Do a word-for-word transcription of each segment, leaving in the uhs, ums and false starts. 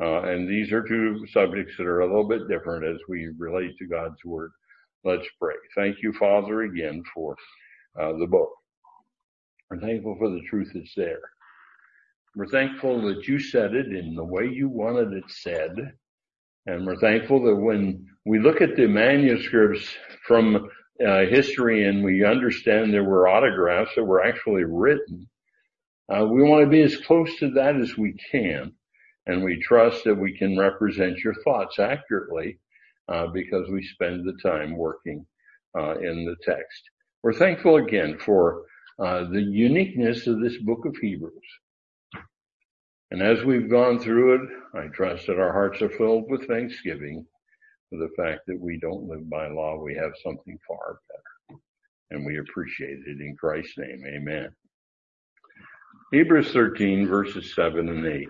Uh, and these are two subjects that are a little bit different as we relate to God's Word. Let's pray. Thank you, Father, again for uh, the book. We're thankful for the truth that's there. We're thankful that you said it in the way you wanted it said. And we're thankful that when we look at the manuscripts from uh, history and we understand there were autographs that were actually written, uh, we want to be as close to that as we can. And we trust that we can represent your thoughts accurately uh, because we spend the time working uh, in the text. We're thankful again for uh, the uniqueness of this book of Hebrews. And as we've gone through it, I trust that our hearts are filled with thanksgiving for the fact that we don't live by law. We have something far better. And we appreciate it in Christ's name. Amen. Hebrews thirteen, verses seven and eight.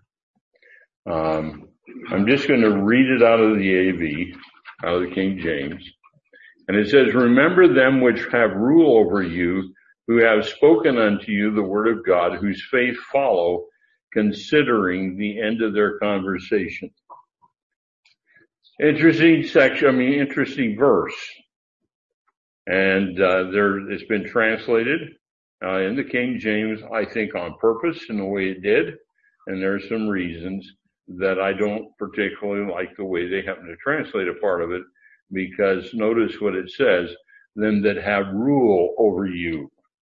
Um, I'm just going to read it out of the A V, out of the King James. And it says, remember them which have rule over you, who have spoken unto you the word of God, whose faith follow, considering the end of their conversation. Interesting section, I mean, interesting verse. And uh, there, it's been translated uh, in the King James, I think, on purpose in the way it did. And there's some reasons that I don't particularly like the way they happen to translate a part of it, because notice what it says, them that have rule over you.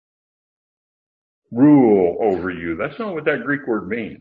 Rule over you. That's not what that Greek word means.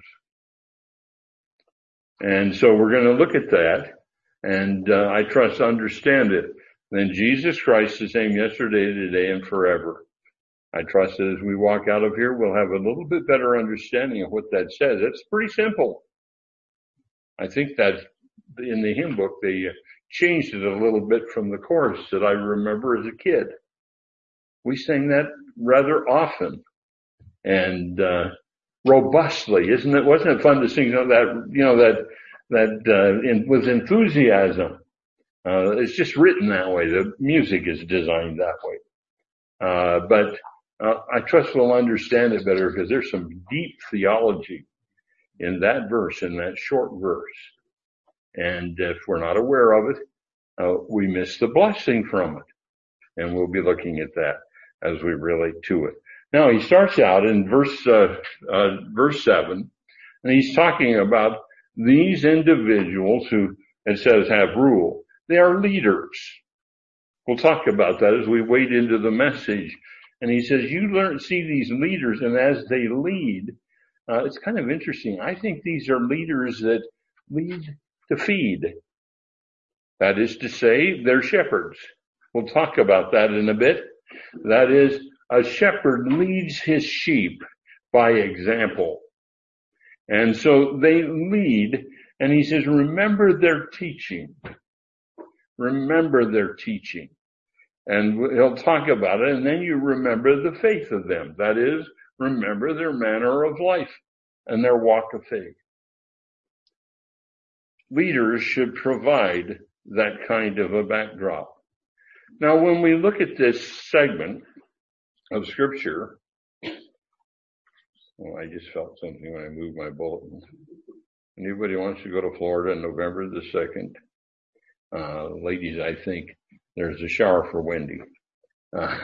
And so we're going to look at that, and uh, I trust to understand it. Then Jesus Christ is the same yesterday, today, and forever. I trust that as we walk out of here, we'll have a little bit better understanding of what that says. It's pretty simple. I think that in the hymn book, they changed it a little bit from the chorus that I remember as a kid. We sang that rather often and uh robustly, isn't it? Wasn't it fun to sing that, you know, that, that uh, in, with enthusiasm? Uh, it's just written that way. The music is designed that way. Uh, but uh, I trust we'll understand it better because there's some deep theology in that verse, in that short verse. And if we're not aware of it, uh, we miss the blessing from it. And we'll be looking at that as we relate to it. Now, he starts out in verse, uh, uh, verse seven, and he's talking about these individuals who, it says, have rule. They are leaders. We'll talk about that as we wade into the message. And he says, you learn, see these leaders, and as they lead, uh, it's kind of interesting. I think these are leaders that lead to feed. That is to say, they're shepherds. We'll talk about that in a bit. That is, a shepherd leads his sheep by example. And so they lead, and he says, remember their teaching. Remember their teaching. And he'll talk about it, and then you remember the faith of them. That is, remember their manner of life and their walk of faith. Leaders should provide that kind of a backdrop. Now, when we look at this segment of Scripture, well, I just felt something when I moved my bulletin. Anybody wants to go to Florida on November the second? Uh, ladies, I think there's a shower for Wendy. Uh,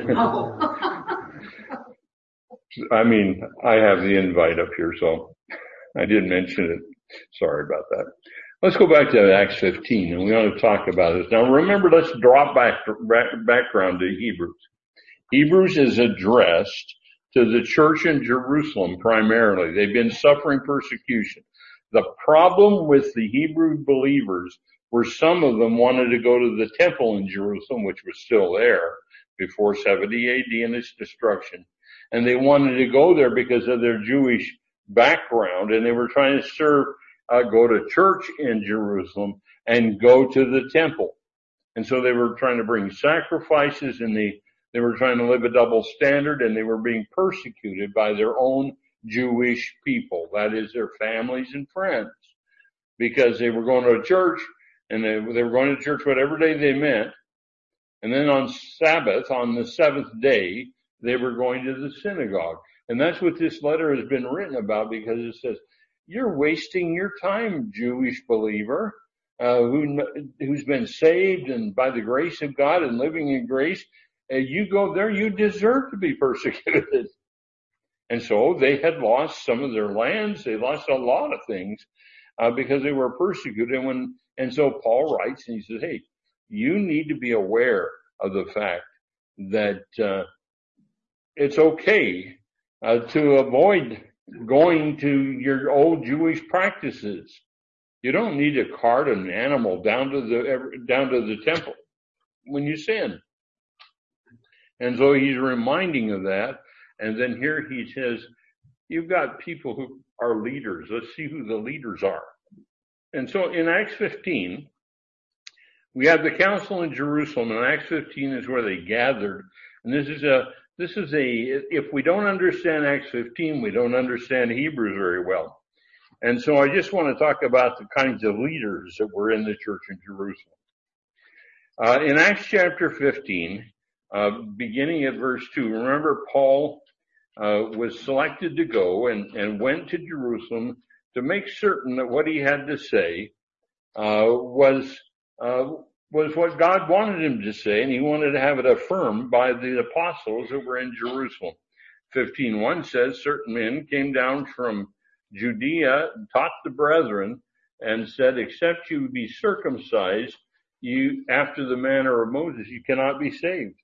I mean, I have the invite up here, so I didn't mention it. Sorry about that. Let's go back to Acts fifteen, and we want to talk about this. Now, remember, let's drop back, back background to Hebrews. Hebrews is addressed to the church in Jerusalem primarily. They've been suffering persecution. The problem with the Hebrew believers were some of them wanted to go to the temple in Jerusalem, which was still there before seventy A D and its destruction. And they wanted to go there because of their Jewish background, and they were trying to serve, uh, go to church in Jerusalem and go to the temple. And so they were trying to bring sacrifices, and they, they were trying to live a double standard, and they were being persecuted by their own Jewish people. That is, their families and friends, because they were going to a church, and they, they were going to church whatever day they meant. And then on Sabbath, on the seventh day, they were going to the synagogue. And that's what this letter has been written about, because it says, you're wasting your time, Jewish believer, uh, who, who's been saved and by the grace of God and living in grace. Uh, you go there, you deserve to be persecuted. And so they had lost some of their lands. They lost a lot of things, uh, because they were persecuted. And when, and so Paul writes and he says, hey, you need to be aware of the fact that, uh, it's okay, uh, to avoid going to your old Jewish practices. You don't need to cart an animal down to the, down to the temple when you sin. And so he's reminding of that. And then here he says, you've got people who are leaders. Let's see who the leaders are. And so in Acts fifteen, we have the council in Jerusalem, and Acts fifteen is where they gathered. And this is a, this is a, if we don't understand Acts fifteen, we don't understand Hebrews very well. And so I just want to talk about the kinds of leaders that were in the church in Jerusalem. Uh, in Acts chapter fifteen, uh, beginning at verse two, remember Paul Uh, was selected to go and, and went to Jerusalem to make certain that what he had to say, uh, was, uh, was what God wanted him to say, and he wanted to have it affirmed by the apostles that were in Jerusalem. fifteen one says, certain men came down from Judea and taught the brethren and said, except you be circumcised, you, after the manner of Moses, you cannot be saved.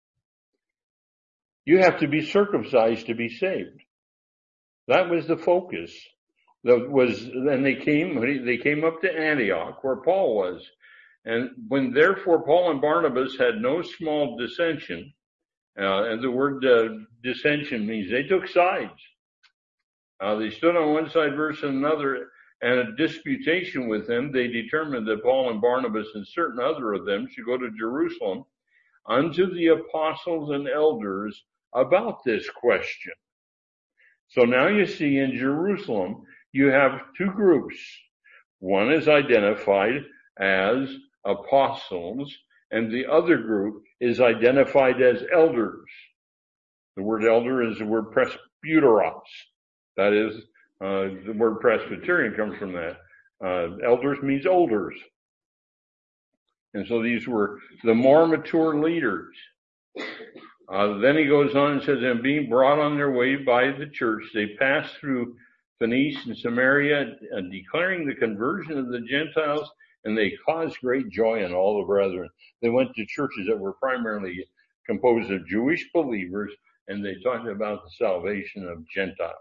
You have to be circumcised to be saved. That was the focus. That was, and they came, they came up to Antioch where Paul was. And when therefore Paul and Barnabas had no small dissension, uh, and the word uh, dissension means they took sides. Uh, they stood on one side versus another, and a disputation with them, they determined that Paul and Barnabas and certain other of them should go to Jerusalem unto the apostles and elders about this question. So now you see in Jerusalem, you have two groups. One is identified as apostles, and the other group is identified as elders. The word elder is the word presbyteros. That is, uh, the word Presbyterian comes from that. Uh, elders means olders. And so these were the more mature leaders. Uh, then he goes on and says, and being brought on their way by the church, they passed through Phoenicia and Samaria, uh, declaring the conversion of the Gentiles, and they caused great joy in all the brethren. They went to churches that were primarily composed of Jewish believers, and they talked about the salvation of Gentiles.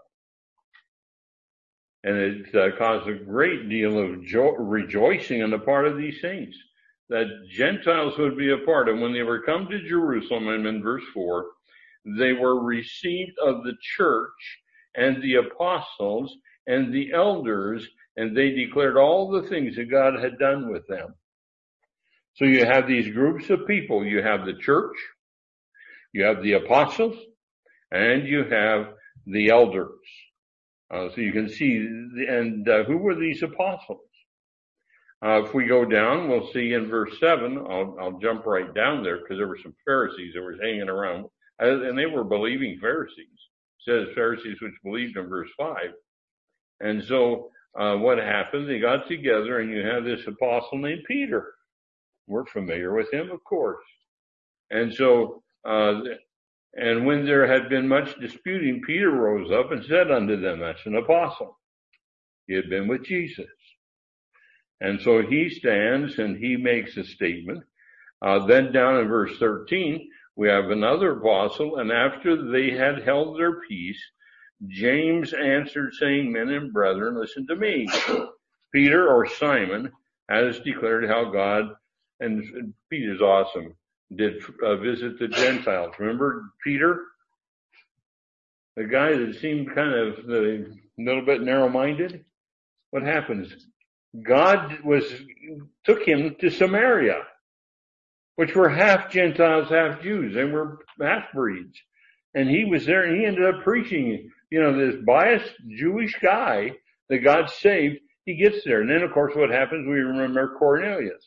And it uh, caused a great deal of jo- rejoicing on the part of these saints, that Gentiles would be a part. And when they were come to Jerusalem, and in verse four, they were received of the church and the apostles and the elders, and they declared all the things that God had done with them. So you have these groups of people. You have the church, you have the apostles, and you have the elders. Uh, so you can see, and uh, who were these apostles? Uh, if we go down, we'll see in verse seven, I'll, I'll jump right down there because there were some Pharisees that were hanging around, and they were believing Pharisees. It says Pharisees which believed in verse five. And so, uh, what happened? They got together, and you have this apostle named Peter. We're familiar with him, of course. And so, uh, and when there had been much disputing, Peter rose up and said unto them, that's an apostle. He had been with Jesus. And so he stands and he makes a statement. Uh, then down in verse thirteen, we have another apostle, and after they had held their peace, James answered, saying, men and brethren, listen to me. Peter, or Simon, has declared how God, and Peter's awesome, did uh, visit the Gentiles. Remember Peter? The guy that seemed kind of a little bit narrow-minded? What happens? God was took him to Samaria, which were half Gentiles, half Jews. They were half-breeds. And he was there, and he ended up preaching. You know, this biased Jewish guy that God saved, he gets there. And then, of course, what happens, we remember Cornelius.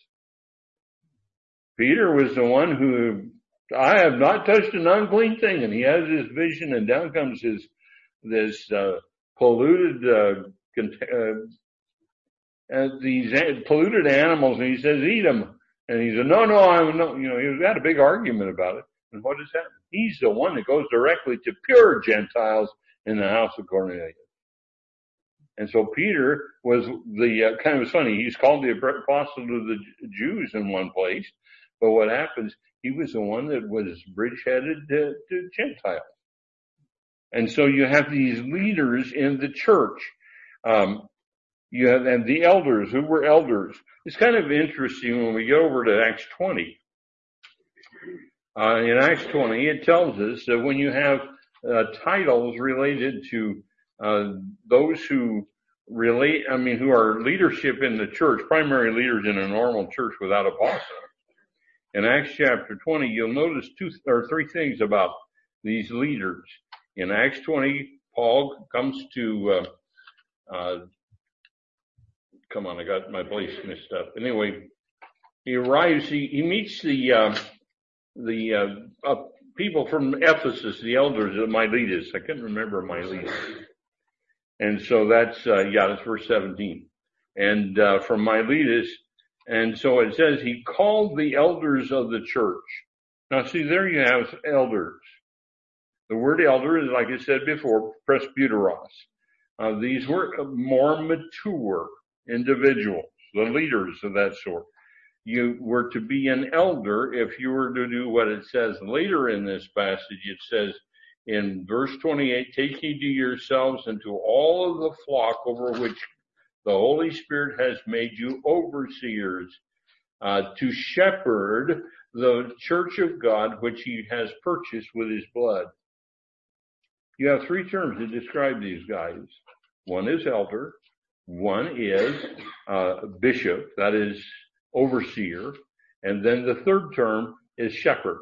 Peter was the one who, I have not touched an unclean thing. And he has this vision, and down comes his, this, uh, polluted, uh, uh, uh, these polluted animals, and he says, eat them. And he said, no, no, I'm no, you know, he had a big argument about it. And what does that mean? He's the one that goes directly to pure Gentiles in the house of Cornelius. And so Peter was the, uh, kind of funny, he's called the apostle to the Jews in one place, but what happens, he was the one that was bridgeheaded to, to Gentiles. And so you have these leaders in the church. Um, you have, and the elders, who were elders. It's kind of interesting when we get over to Acts twenty. Uh, in Acts twenty, it tells us that when you have uh, titles related to uh, those who relate, I mean, who are leadership in the church, primary leaders in a normal church without apostle. In Acts chapter twenty, you'll notice two or three things about these leaders. In Acts twenty, Paul comes to, uh, uh, come on, I got my place messed up. Anyway, he arrives, he, he meets the, uh, the, uh, uh, people from Ephesus, the elders of Miletus. I can't remember Miletus. And so that's, uh, yeah, that's verse seventeen. And, uh, from Miletus, and so it says he called the elders of the church. Now see, there you have elders. The word elder is, like I said before, presbyteros. Uh, these were more mature individuals, the leaders of that sort. You were to be an elder if you were to do what it says later in this passage. It says in verse twenty-eight, take heed to yourselves and to all of the flock over which the Holy Spirit has made you overseers, uh, to shepherd the church of God which he has purchased with his blood. You have three terms to describe these guys. One is elder. One is uh, bishop, that is overseer. And then the third term is shepherd.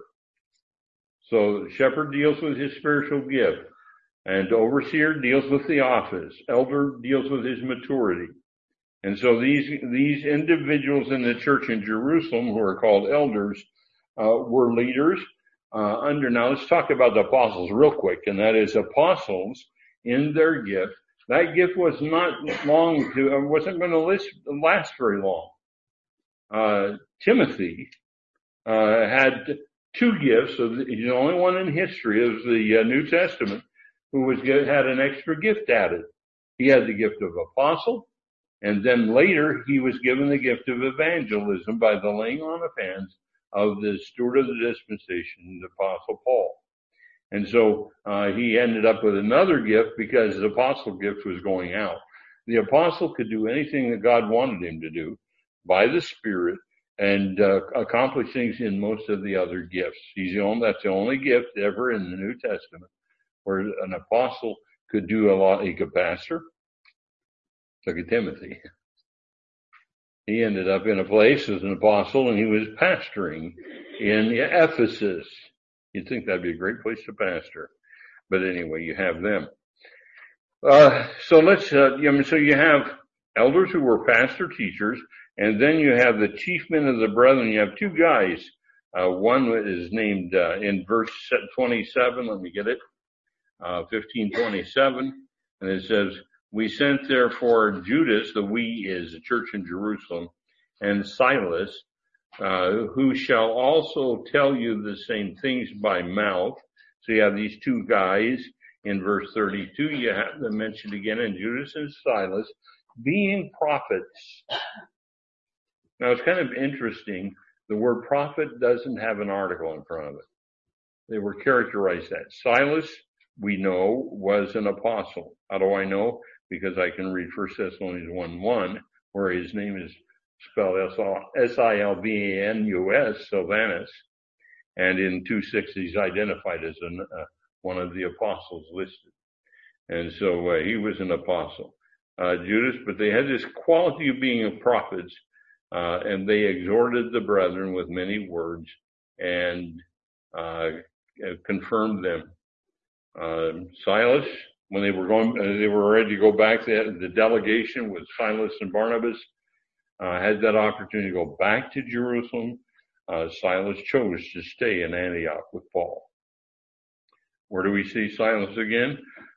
So shepherd deals with his spiritual gift, and overseer deals with the office. Elder deals with his maturity. And so these these individuals in the church in Jerusalem who are called elders uh, were leaders uh, under. Now let's talk about the apostles real quick, and that is apostles in their gift. That gift was not long to, wasn't going to last, last very long. Uh, Timothy uh, had two gifts. So he's the only one in history of the uh, New Testament who was had an extra gift added. He had the gift of apostle, and then later he was given the gift of evangelism by the laying on of hands of the steward of the dispensation, the apostle Paul. And so uh, he ended up with another gift because the apostle gift was going out. The apostle could do anything that God wanted him to do by the Spirit and uh, accomplish things in most of the other gifts. He's the only, that's the only gift ever in the New Testament where an apostle could do a lot. He could pastor. Look at Timothy. He ended up in a place as an apostle, and he was pastoring in Ephesus. You'd think that'd be a great place to pastor. But anyway, you have them. Uh, so let's, uh, I mean, so you have elders who were pastor teachers, and then you have the chief men of the brethren. You have two guys. Uh, one is named, uh, in verse twenty-seven, let me get it, uh, fifteen twenty-seven, and it says, we sent therefore Judas, the we is the church in Jerusalem, and Silas, Uh, who shall also tell you the same things by mouth. So you have these two guys in verse thirty-two. You have them mentioned again in Judas and Silas being prophets. Now it's kind of interesting. The word prophet doesn't have an article in front of it. They were characterized that. Silas, we know, was an apostle. How do I know? Because I can read First Thessalonians one one, where his name is spelled S I L V A N U S, Silvanus, and in two six he's identified as an, uh, one of the apostles listed. And so uh, he was an apostle. Uh, Judas, but they had this quality of being prophets, uh, and they exhorted the brethren with many words and uh, confirmed them. Uh, Silas, when they were going, uh, they were ready to go back, the, the delegation with Silas and Barnabas, Uh, had that opportunity to go back to Jerusalem. Uh, Silas chose to stay in Antioch with Paul. Where do we see Silas again?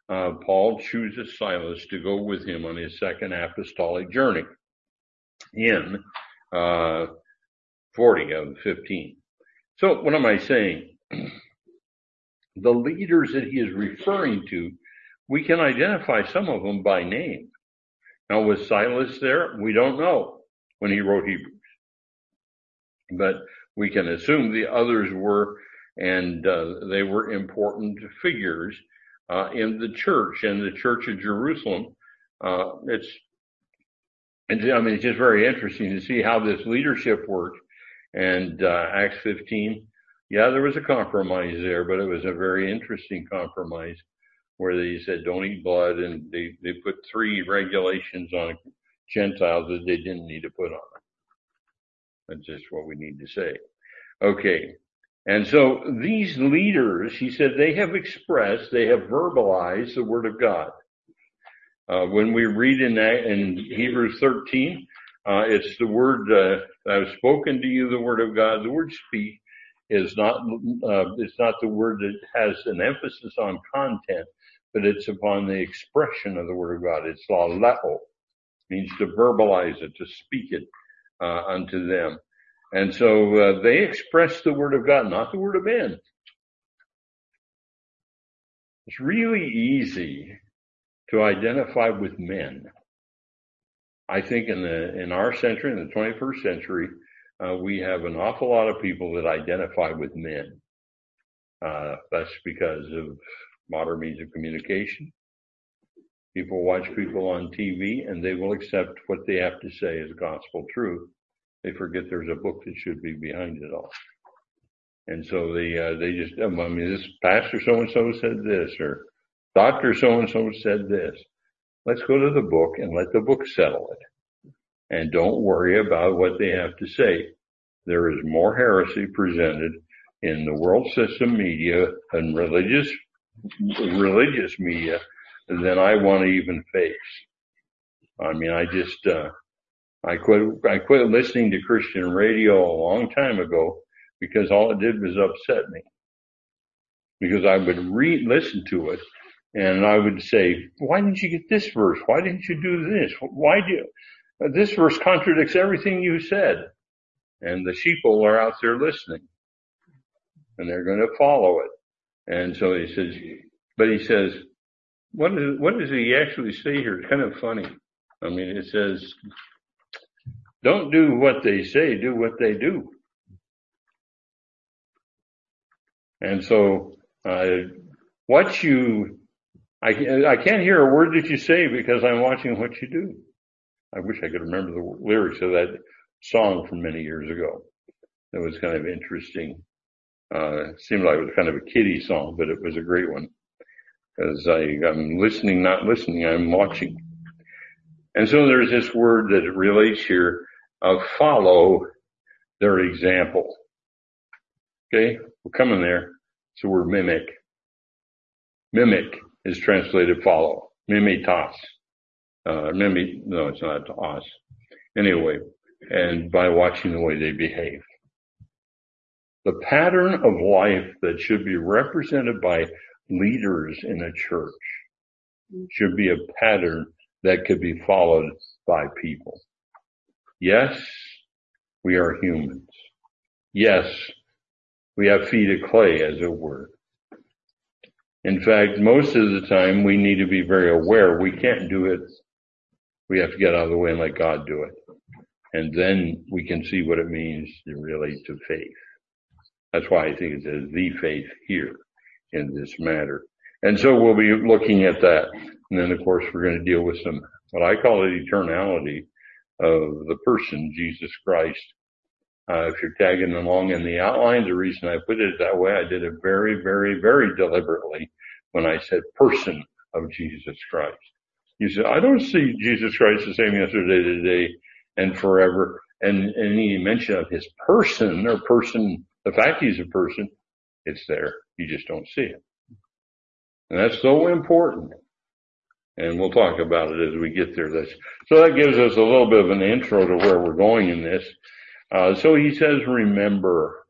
uh, Paul chooses Silas to go with him on his second apostolic journey in uh, forty of fifteen. So what am I saying? The leaders that he is referring to, we can identify some of them by name. Now, was Silas there? We don't know when he wrote Hebrews. But we can assume the others were, and uh, they were important figures uh, in the church, and the church of Jerusalem. Uh, it's, it's, I mean, it's just very interesting to see how this leadership worked. And uh, Acts fifteen, yeah, there was a compromise there, but it was a very interesting compromise where they said don't eat blood, and they, they put three regulations on Gentiles that they didn't need to put on. That's just what we need to say. Okay. And so these leaders, he said, they have expressed, they have verbalized the word of God. Uh, when we read in that, in Hebrews thirteen, uh, it's the word, uh, I've spoken to you, the word of God. The word speak is not, uh, it's not the word that has an emphasis on content, but it's upon the expression of the word of God. It's laleo, means to verbalize it, to speak it. Uh, unto them. And so uh, they express the word of God, not the word of men. It's really easy to identify with men. I think in the in our century, in the twenty-first century, uh, we have an awful lot of people that identify with men. Uh, that's because of modern means of communication. People watch people on T V and they will accept what they have to say as gospel truth. They forget there's a book that should be behind it all. And so they, uh, they just, I mean, this pastor so-and-so said this, or doctor so-and-so said this. Let's go to the book and let the book settle it. And don't worry about what they have to say. There is more heresy presented in the world system media and religious, religious media than I want to even face. I mean, I just, uh, I quit, I quit listening to Christian radio a long time ago because all it did was upset me. Because I would read, listen to it, and I would say, why didn't you get this verse? Why didn't you do this? Why do, this verse contradicts everything you said. And the sheeple are out there listening. And they're going to follow it. And so he says, but he says, what is, what does he actually say here? It's kind of funny. I mean, it says, don't do what they say, do what they do. And so, uh, what you, I, I can't hear a word that you say because I'm watching what you do. I wish I could remember the lyrics of that song from many years ago. It was kind of interesting. Uh, it seemed like it was kind of a kiddie song, but it was a great one. As I, I'm listening, not listening, I'm watching. And so there's this word that relates here of follow their example. Okay, we're coming there. It's the word mimic. Mimic is translated follow. Mimitas. Uh, mimic, no, it's not us. Anyway, and by watching the way they behave. The pattern of life that should be represented by leaders in a church should be a pattern that could be followed by people. Yes, we are humans. Yes, we have feet of clay, as it were. In fact, most of the time we need to be very aware we can't do it. We have to get out of the way and let God do it. And then we can see what it means to relate to faith. That's why I think it says the faith here in this matter. And so we'll be looking at that. And then, of course, we're going to deal with some, what I call it, eternality of the person, Jesus Christ. Uh, if you're tagging along in the outline, the reason I put it that way, I did it very, very, very deliberately when I said person of Jesus Christ. You said, I don't see Jesus Christ the same yesterday, today, and forever. And any mention of his person or person, the fact he's a person, it's there. You just don't see it. And that's so important. And we'll talk about it as we get there. That's, so that gives us a little bit of an intro to where we're going in this. Uh, so he says, remember.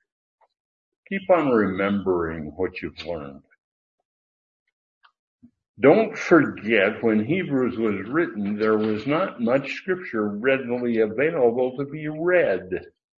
Keep on remembering what you've learned. Don't forget, when Hebrews was written, there was not much scripture readily available to be read.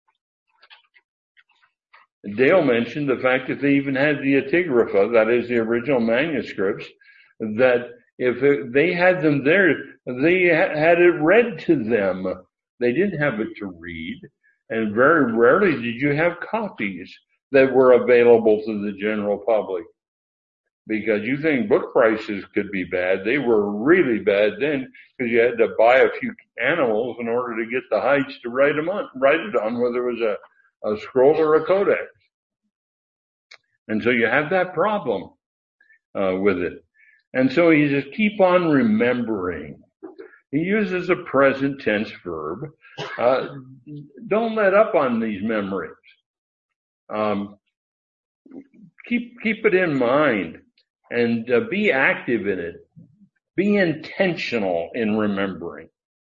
Dale mentioned the fact that they even had the epigrapha, that is the original manuscripts, that if it, they had them there, they had it read to them. They didn't have it to read, and very rarely did you have copies that were available to the general public. Because you think book prices could be bad. They were really bad then, because you had to buy a few animals in order to get the hides to write them on, write it on, whether it was a, a scroll or a codex. And so you have that problem uh, with it. And so he says, keep on remembering. He uses a present tense verb. Uh, don't let up on these memories. Um, keep keep it in mind, and uh, be active in it. Be intentional in remembering.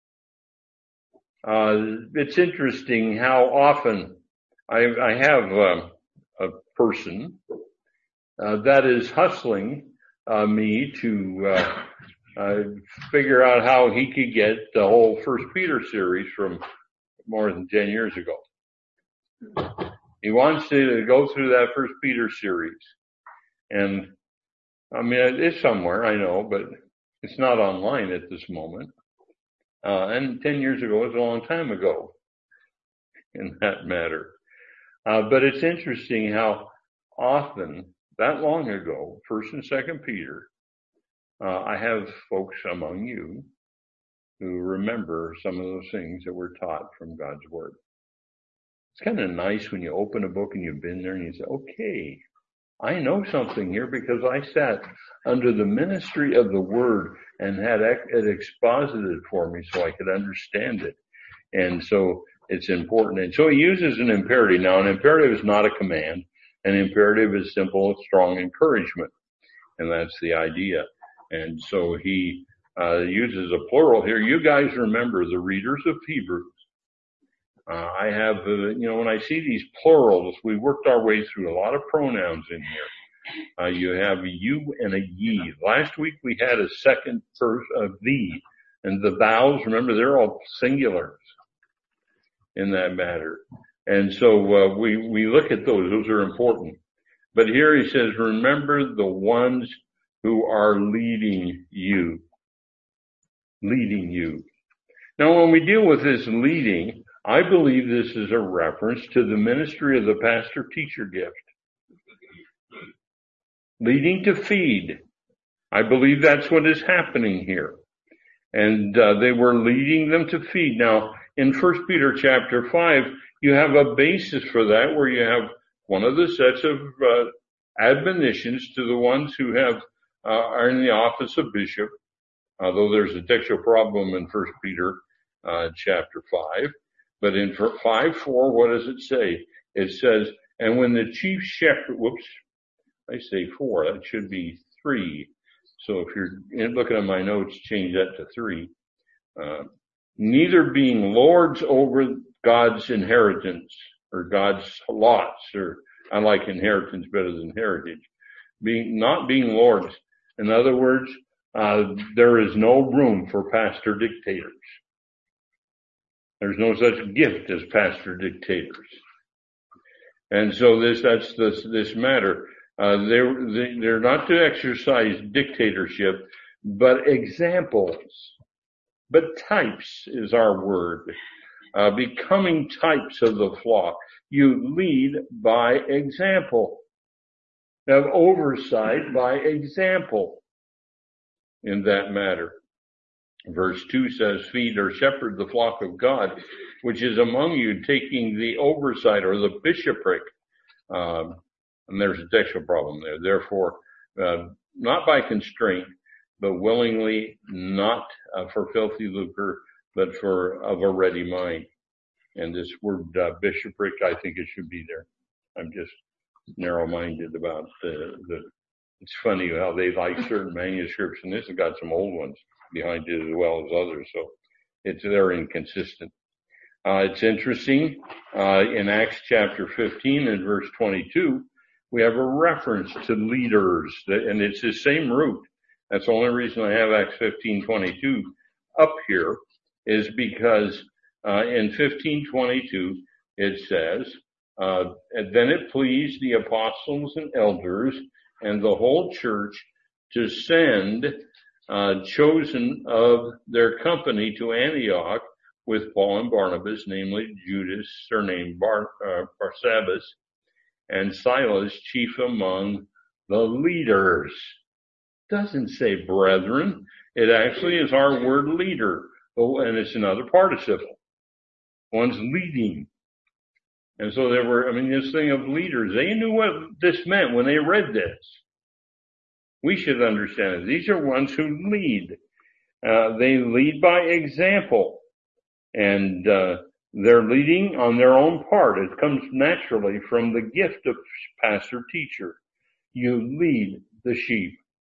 Uh, it's interesting how often I, I have uh, a person uh, that is hustling uh, me to uh, uh, figure out how he could get the whole First Peter series from more than ten years ago. He wants to go through that First Peter series. And I mean, it's somewhere, I know, but it's not online at this moment. Uh, and ten years ago was a long time ago in that matter. Uh, but it's interesting how often, that long ago, First and Second Peter, uh, I have folks among you who remember some of those things that were taught from God's Word. It's kind of nice when you open a book and you've been there and you say, okay, I know something here because I sat under the ministry of the Word and had it exposited for me so I could understand it. And so it's important. And so he uses an imperative. Now, an imperative is not a command. An imperative is simple, strong encouragement. And that's the idea. And so he uh, uses a plural here. You guys remember, the readers of Hebrews. Uh, I have, uh, you know, when I see these plurals, we worked our way through a lot of pronouns in here. Uh, you have you and a ye. Last week we had a second first of thee. And the thous, remember, they're all singulars in that matter. And so uh, we, we look at those. Those are important. But here he says, remember the ones who are leading you. Leading you. Now, when we deal with this leading, I believe this is a reference to the ministry of the pastor-teacher gift. Leading to feed. I believe that's what is happening here. And uh, they were leading them to feed. Now, in First Peter chapter five, you have a basis for that where you have one of the sets of uh, admonitions to the ones who have uh, are in the office of bishop, although there's a textual problem in First Peter uh, chapter five. But in five four, what does it say? It says, and when the chief shepherd, whoops, I say four, that should be three. So if you're looking at my notes, change that to three. Uh, neither being lords over God's inheritance or God's lots, or I like inheritance better than heritage. Being, not being lords. In other words, uh, there is no room for pastor dictators. There's no such gift as pastor dictators. And so this, that's this, this matter. Uh, they're, they're not to exercise dictatorship, but examples. But types is our word. Uh, becoming types of the flock. You lead by example. Have oversight by example in that matter. Verse two says, feed or shepherd the flock of God, which is among you, taking the oversight or the bishopric. Um, and there's a textual problem there. Therefore, uh, not by constraint, but willingly, not uh, for filthy lucre, but for of a ready mind. And this word uh, bishopric, I think it should be there. I'm just narrow-minded about the, the, it's funny how they like certain manuscripts, and this has got some old ones behind it as well as others, so it's, they're inconsistent. Uh, it's interesting, uh, in Acts chapter fifteen and verse twenty-two, we have a reference to leaders, and it's the same root. That's the only reason I have Acts fifteen twenty-two up here, is because uh, in fifteen twenty-two it says, uh, and then it pleased the apostles and elders and the whole church to send uh, chosen of their company to Antioch with Paul and Barnabas, namely Judas, surnamed Bar, uh, Barsabbas, and Silas, chief among the leaders. Doesn't say brethren. It actually is our word leader, and it's another participle. One's leading. And so there were, I mean, this thing of leaders, they knew what this meant when they read this. We should understand it. These are ones who lead. Uh, they lead by example. And uh, they're leading on their own part. It comes naturally from the gift of pastor-teacher. You lead the sheep.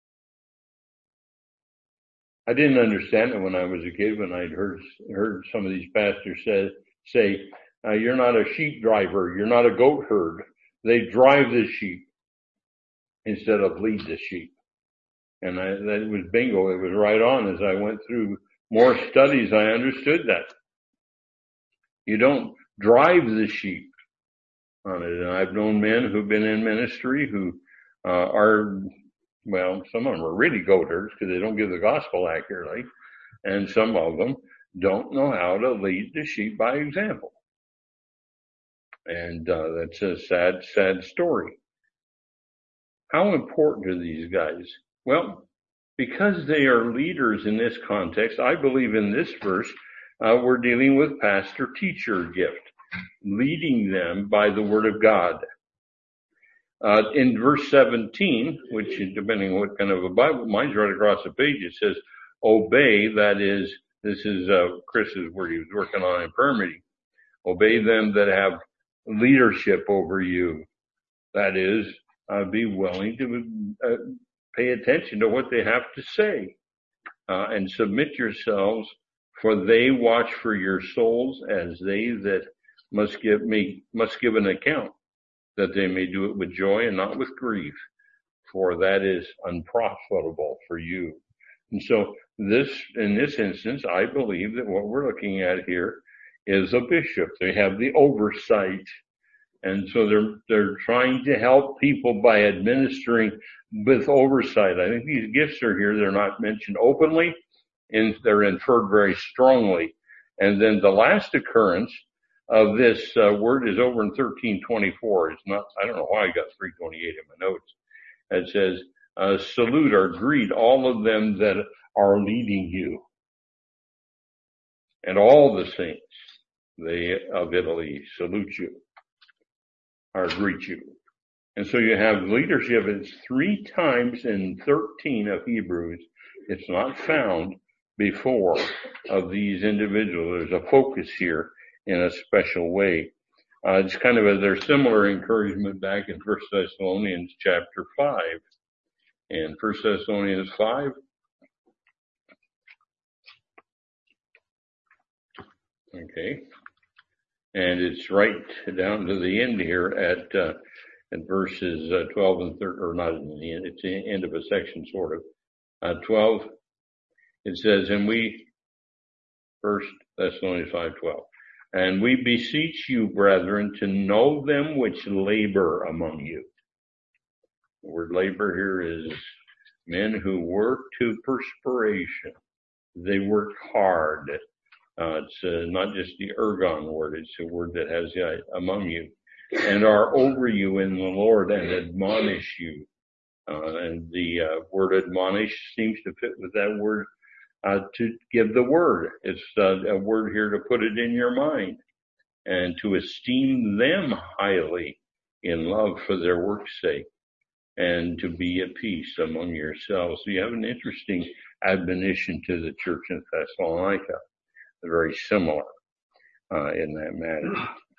I didn't understand it when I was a kid, when I'd heard heard some of these pastors say, say uh, you're not a sheep driver, you're not a goat herd. They drive the sheep instead of lead the sheep. And I, that was bingo. It was right on. As I went through more studies, I understood that. You don't drive the sheep on it. And I've known men who've been in ministry who uh, are, well, some of them are really goat herds because they don't give the gospel accurately. And some of them don't know how to lead the sheep by example. And uh, that's a sad, sad story. How important are these guys? Well, because they are leaders in this context, I believe in this verse, uh, we're dealing with pastor-teacher gift, leading them by the word of God. Uh, in verse seventeen, which is depending on what kind of a Bible, mine's right across the page, it says, obey, that is, this is uh, Chris's word he was working on in prayer meeting. Obey them that have leadership over you. That is, uh, be willing to uh, pay attention to what they have to say, uh, and submit yourselves, for they watch for your souls as they that must give me, must give an account, that they may do it with joy and not with grief, for that is unprofitable for you. And so this, in this instance, I believe that what we're looking at here is a bishop. They have the oversight. And so they're, they're trying to help people by administering with oversight. I think these gifts are here. They're not mentioned openly, and they're inferred very strongly. And then the last occurrence of this uh, word is over in thirteen twenty-four. It's not, I don't know why I got three twenty-eight in my notes. It says, uh, salute or greet all of them that are leading you, and all the saints they of Italy salute you or greet you. And so you have leadership. It's three times in thirteen of Hebrews. It's not found before of these individuals. There's a focus here in a special way. Uh, it's kind of a, there's similar encouragement back in First Thessalonians chapter five. In First Thessalonians five, okay, and it's right down to the end here at uh, at verses uh, twelve and thirteen, or not in the end, it's the end of a section sort of. Uh, twelve, it says, and we, First Thessalonians five twelve, and we beseech you, brethren, to know them which labor among you. The word labor here is men who work to perspiration. They work hard. Uh, it's uh, not just the ergon word, it's a word that has uh, among you, and are over you in the Lord, and admonish you. Uh, and the uh, word admonish seems to fit with that word uh, to give the word. It's uh, a word here to put it in your mind, and to esteem them highly in love for their work's sake, and to be at peace among yourselves. So you have an interesting admonition to the church in Thessalonica, very similar uh, in that matter.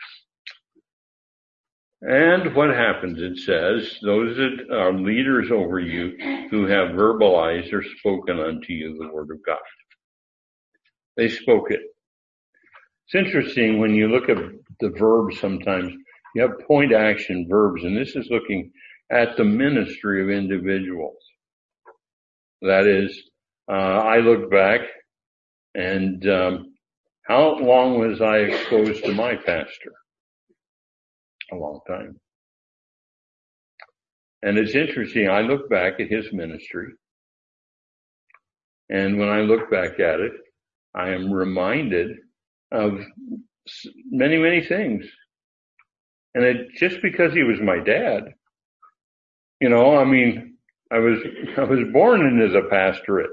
And what happens, it says, those that are leaders over you who have verbalized or spoken unto you the word of God. They spoke it. It's interesting when you look at the verbs sometimes, you have point action verbs, and this is looking at the ministry of individuals. That is, uh, I look back and, um, how long was I exposed to my pastor? A long time. And it's interesting, I look back at his ministry, and when I look back at it, I am reminded of many, many things. And it, just because he was my dad, you know, I mean, I was, I was born into the pastorate.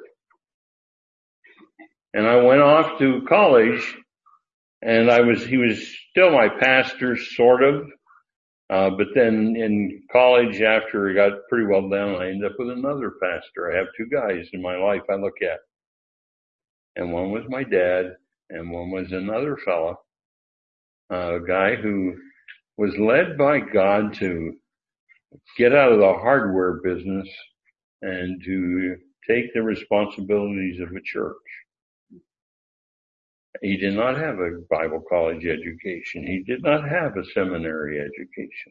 And I went off to college, and I was, he was still my pastor, sort of. Uh, but then in college, after it got pretty well down, I ended up with another pastor. I have two guys in my life I look at. And one was my dad, and one was another fella, uh, a guy who was led by God to get out of the hardware business and to take the responsibilities of a church. He did not have a Bible college education. He did not have a seminary education.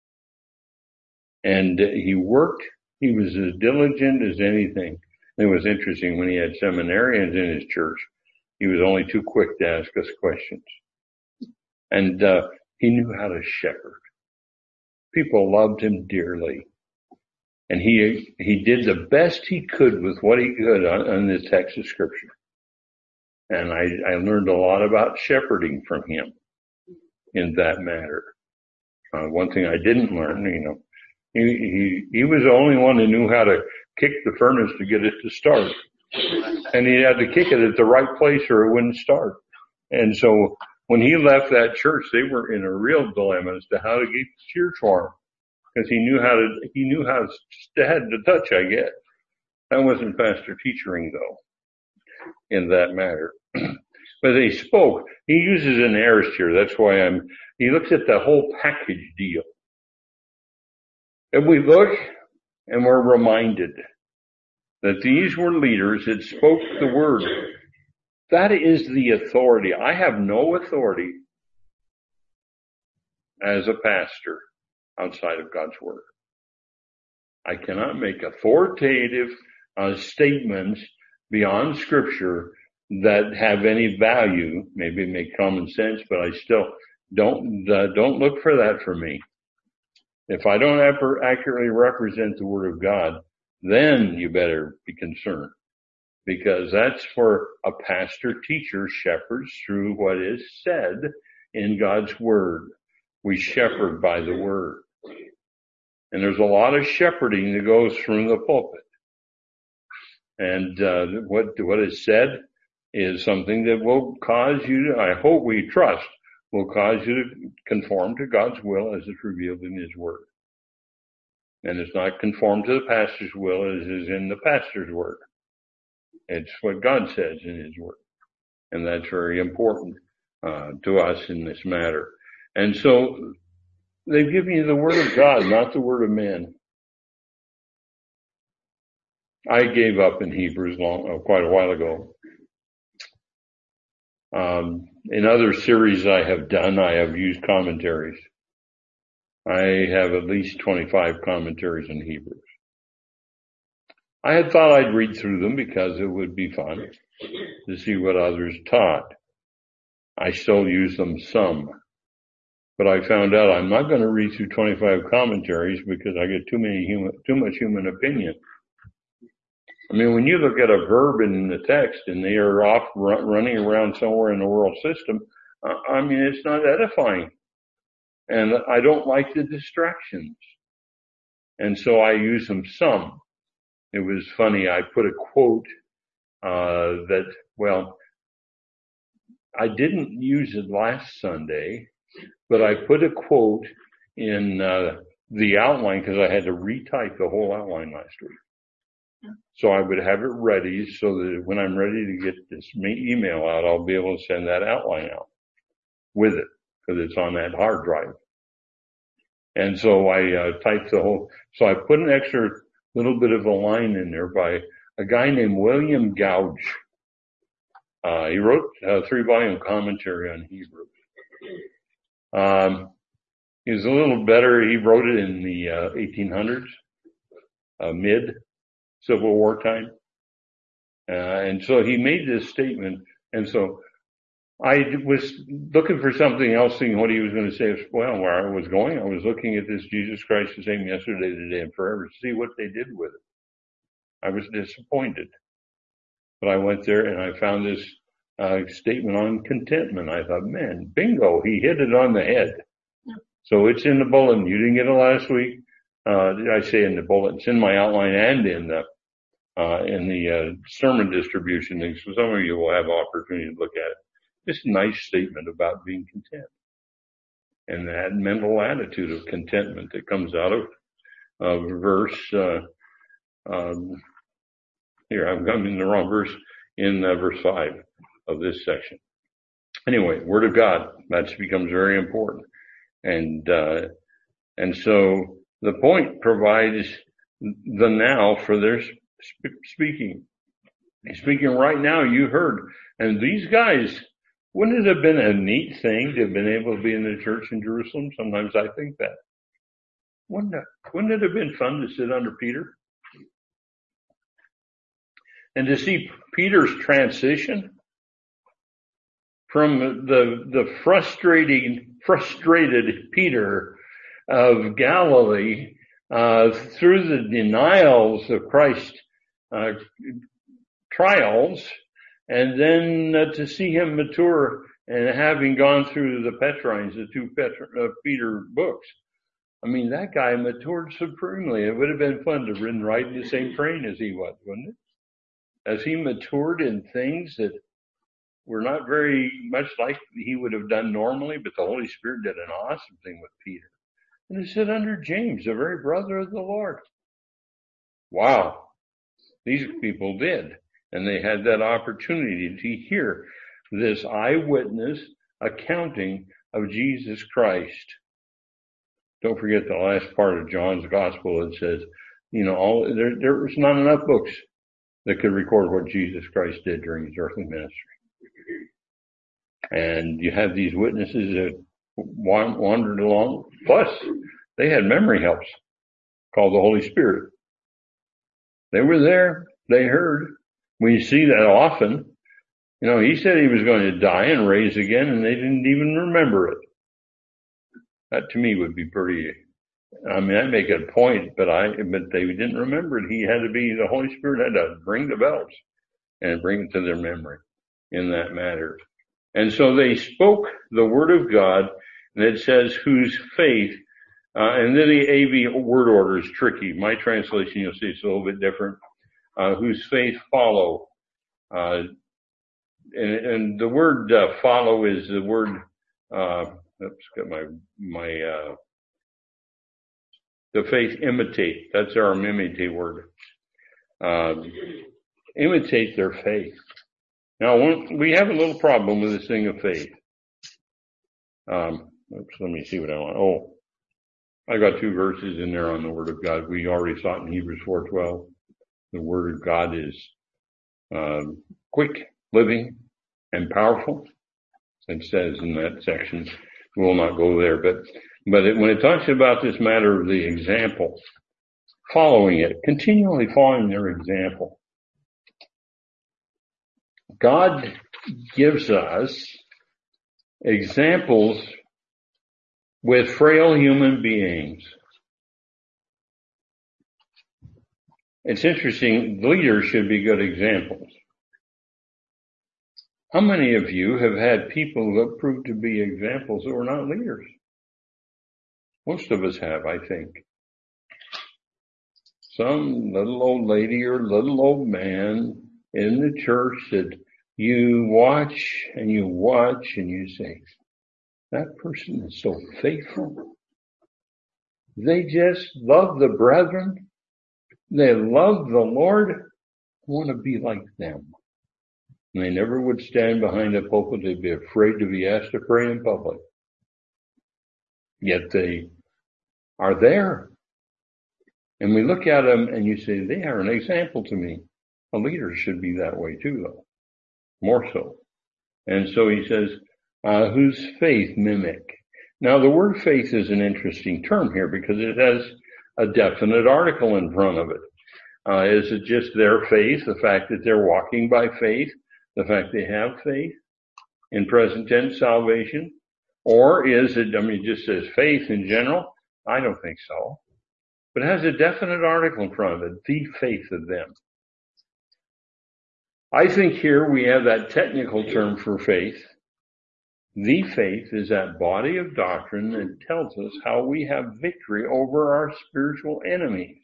And he worked, he was as diligent as anything. It was interesting, when he had seminarians in his church, he was only too quick to ask us questions. And uh, he knew how to shepherd. People loved him dearly. And he he did the best he could with what he could on, on this text of Scripture. And I, I learned a lot about shepherding from him in that matter. Uh, one thing I didn't learn, you know, he, he, he was the only one who knew how to kick the furnace to get it to start. And he had to kick it at the right place or it wouldn't start. And so when he left that church, they were in a real dilemma as to how to keep the church warm. Because he knew how to, he knew how to, had the touch, I guess. That wasn't pastor teachering though, in that matter. But he spoke. He uses an aorist here. That's why I'm, he looks at the whole package deal. And we look and we're reminded that these were leaders that spoke the word. That is the authority. I have no authority as a pastor outside of God's word. I cannot make authoritative uh, statements beyond Scripture that have any value. Maybe make common sense, but I still don't uh, don't look for that for me. If I don't ever accurately represent the Word of God, then you better be concerned, because that's where a pastor teacher shepherds through what is said in God's Word. We shepherd by the Word. And there's a lot of shepherding that goes from the pulpit. And uh, what what is said is something that will cause you to, I hope we trust, will cause you to conform to God's will as it's revealed in His Word. And it's not conform to the pastor's will as is in the pastor's word. It's what God says in His Word. And that's very important uh, to us in this matter. And so they've given you the Word of God, not the word of man. I gave up in Hebrews long, uh, quite a while ago. Um, in other series I have done, I have used commentaries. I have at least twenty-five commentaries in Hebrews. I had thought I'd read through them because it would be fun to see what others taught. I still use them some. But I found out I'm not going to read through twenty-five commentaries because I get too many human, too much human opinion. I mean, when you look at a verb in the text and they are off run, running around somewhere in the world system, uh, I mean, it's not edifying. And I don't like the distractions. And so I use them some. It was funny. I put a quote, uh, that, well, I didn't use it last Sunday, but I put a quote in, uh, the outline because I had to retype the whole outline last week. So I would have it ready so that when I'm ready to get this email out, I'll be able to send that outline out with it because it's on that hard drive. And so I uh, typed the whole, so I put an extra little bit of a line in there by a guy named William Gouge. Uh, he wrote a three volume commentary on Hebrews. Um, he was a little better. He wrote it in the uh, eighteen hundreds, uh, mid Civil War time. Uh, and so he made this statement. And so I was looking for something else, thinking what he was going to say. Well, where I was going, I was looking at this Jesus Christ the same yesterday, today, and forever to see what they did with it. I was disappointed. But I went there and I found this uh, statement on contentment. I thought, man, bingo, he hit it on the head. So it's in the bulletin. You didn't get it last week. Uh, I say in the bulletin. It's in my outline and in the uh, in the uh, sermon distribution thing. So some of you will have opportunity to look at it. Just a nice statement about being content and that mental attitude of contentment that comes out of, of verse, uh, um, here, I'm in the wrong verse, in uh, verse five of this section. Anyway, Word of God, that becomes very important. And, uh, and so the point provides the now for their sp- speaking. He's speaking right now, you heard. And these guys, wouldn't it have been a neat thing to have been able to be in the church in Jerusalem? Sometimes I think that. Wouldn't it, wouldn't it have been fun to sit under Peter? And to see Peter's transition from the, the frustrating, frustrated Peter of Galilee, uh, through the denials of Christ's, uh, trials, and then uh, to see him mature and having gone through the Petrines, the two Petr- uh, Peter books. I mean, that guy matured supremely. It would have been fun to run right in the same train as he was, wouldn't it? As he matured in things that were not very much like he would have done normally, but the Holy Spirit did an awesome thing with Peter. And he said under James, the very brother of the Lord. Wow. These people did. And they had that opportunity to hear this eyewitness accounting of Jesus Christ. Don't forget the last part of John's gospel. It says, you know, all there, there was not enough books that could record what Jesus Christ did during his earthly ministry. And you have these witnesses that wandered along. Plus, they had memory helps called the Holy Spirit. They were there. They heard. We see that often. You know, he said he was going to die and raise again, and they didn't even remember it. That to me would be pretty, I mean, I make a point, but I, but they didn't remember it. He had to be, the Holy Spirit had to bring the bells and bring it to their memory in that matter. And so they spoke the word of God, and it says whose faith, uh, and then the A V word order is tricky. My translation, you'll see, it's a little bit different. Uh, whose faith follow. Uh, and, and the word uh, follow is the word, uh, oops, got my, my, uh, the faith imitate. That's our imitate word. Uh, imitate their faith. Now, one, we have a little problem with this thing of faith. Um, oops, let me see what I want. Oh, I got two verses in there on the word of God. We already saw it in Hebrews four twelve. The word of God is um, quick, living, and powerful. It says in that section. We'll not go there, but but it, when it talks about this matter of the example, following it, continually following their example, God gives us examples with frail human beings. It's interesting, leaders should be good examples. How many of you have had people that proved to be examples that were not leaders? Most of us have, I think. Some little old lady or little old man in the church that you watch and you watch and you say, that person is so faithful. They just love the brethren. They love the Lord. I want to be like them. And they never would stand behind a pulpit. They'd be afraid to be asked to pray in public. Yet they are there. And we look at them and you say, they are an example to me. A leader should be that way too, though. More so. And so he says, uh, whose faith mimic. Now the word faith is an interesting term here because it has a definite article in front of it. Uh, is it just their faith, the fact that they're walking by faith, the fact they have faith in present tense salvation? Or is it, I mean, just says faith in general? I don't think so. But it has a definite article in front of it, the faith of them. I think here we have that technical term for faith. The faith is that body of doctrine that tells us how we have victory over our spiritual enemies.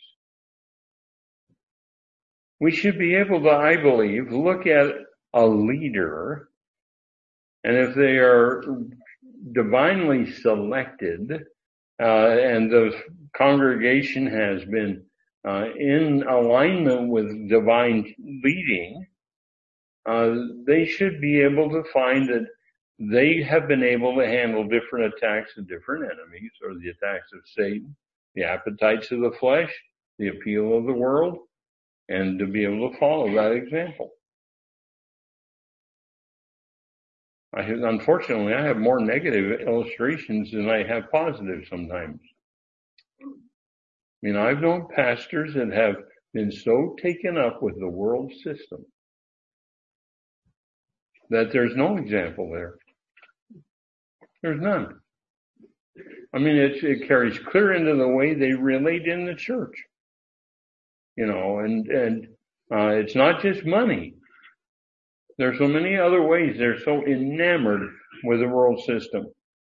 We should be able to, I believe, look at a leader, and if they are divinely selected, uh, and the congregation has been uh, in alignment with divine leading, uh, they should be able to find that they have been able to handle different attacks of different enemies, or the attacks of Satan, the appetites of the flesh, the appeal of the world, and to be able to follow that example. I have, unfortunately, I have more negative illustrations than I have positive sometimes. I mean, I've known pastors that have been so taken up with the world system that there's no example there. There's none. I mean, it, it carries clear into the way they relate in the church. You know, and, and, uh, it's not just money. There's so many other ways they're so enamored with the world system.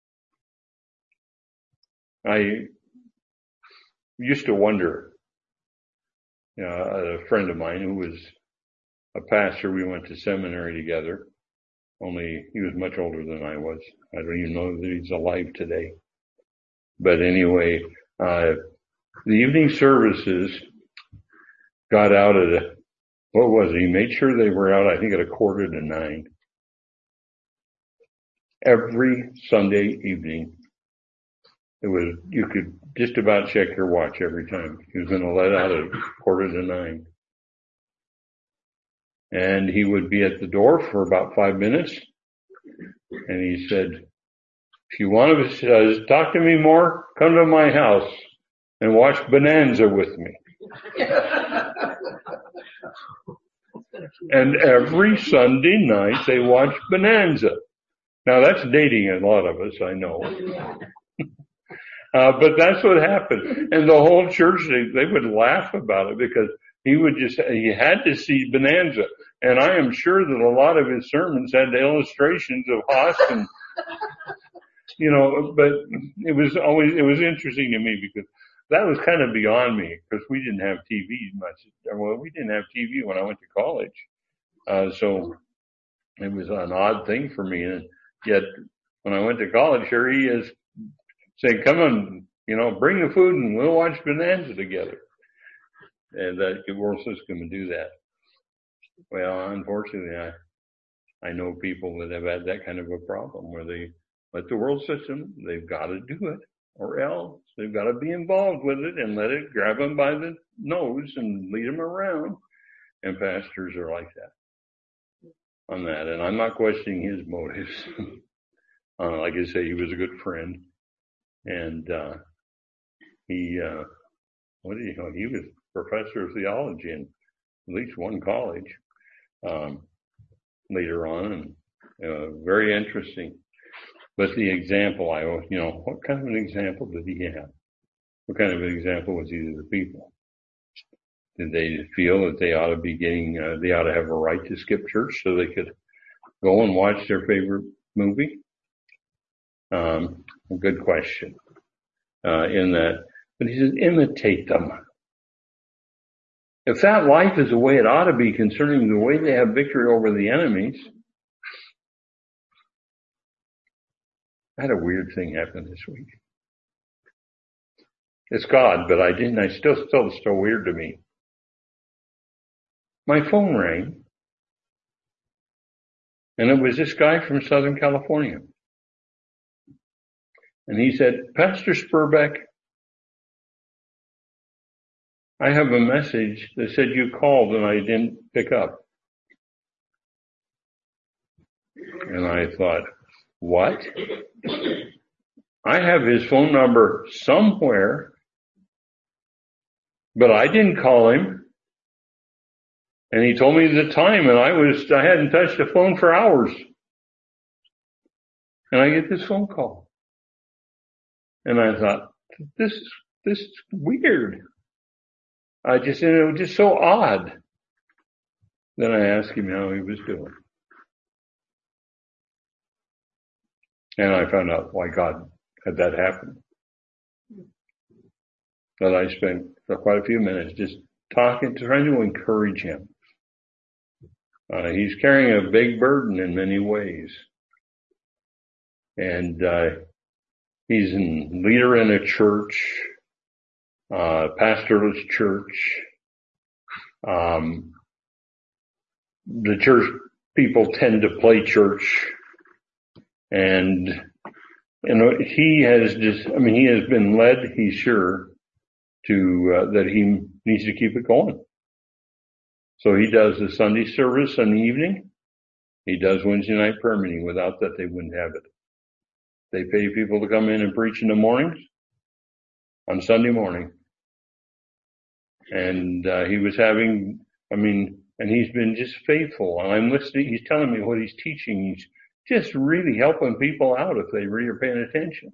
I used to wonder, you know, a friend of mine who was a pastor, we went to seminary together, only he was much older than I was. I don't even know that he's alive today. But anyway, uh, the evening services got out at a, what was it? He made sure they were out, I think, at a quarter to nine. Every Sunday evening. It was, you could just about check your watch every time. He was going to let out at quarter to nine. And he would be at the door for about five minutes. And he said, if you want to uh, talk to me more, come to my house and watch Bonanza with me. And every Sunday night they watched Bonanza. Now that's dating a lot of us, I know. uh, but that's what happened. And the whole church, they, they would laugh about it because he would just, he had to see Bonanza. And I am sure that a lot of his sermons had illustrations of Haas and, you know, but it was always, it was interesting to me because that was kind of beyond me because we didn't have T V much. Well, we didn't have T V when I went to college. Uh, so it was an odd thing for me. And yet when I went to college, here he is saying, come on, you know, bring the food and we'll watch Bonanza together. And that the world system can do that. Well, unfortunately, I, I know people that have had that kind of a problem where they let the world system, they've got to do it, or else they've got to be involved with it and let it grab them by the nose and lead them around. And pastors are like that on that. And I'm not questioning his motives. uh, like I say, he was a good friend. And, uh, he, uh, what did he know? He was professor of theology in at least one college, um, later on, and, uh, very interesting. But the example, I, you know, what kind of an example did he have? What kind of an example was he to the people? Did they feel that they ought to be getting, uh, they ought to have a right to skip church so they could go and watch their favorite movie? Um, a good question, uh, in that. But he says, imitate them. If that life is the way it ought to be concerning the way they have victory over the enemies, I had a weird thing happen this week. It's God, but I didn't, I still, still, it's still weird to me. My phone rang, and it was this guy from Southern California. And he said, Pastor Spurbeck, I have a message that said you called and I didn't pick up. And I thought, what? I have his phone number somewhere, but I didn't call him. And he told me the time, and I was, I hadn't touched the phone for hours. And I get this phone call. And I thought, this, this is weird. I just, and it was just so odd. Then I asked him how he was doing. And I found out why God had that happen. That I spent quite a few minutes just talking, trying to encourage him. Uh, he's carrying a big burden in many ways. And, uh, he's a leader in a church, uh, pastorless church. Um, the church people tend to play church. And, you know, he has just, I mean, he has been led, he's sure, to, uh, that he needs to keep it going. So he does the Sunday service in the evening. He does Wednesday night prayer meeting. Without that, they wouldn't have it. They pay people to come in and preach in the mornings on Sunday morning. And, uh, he was having, I mean, and he's been just faithful. And I'm listening. He's telling me what he's teaching. He's just really helping people out if they really are paying attention.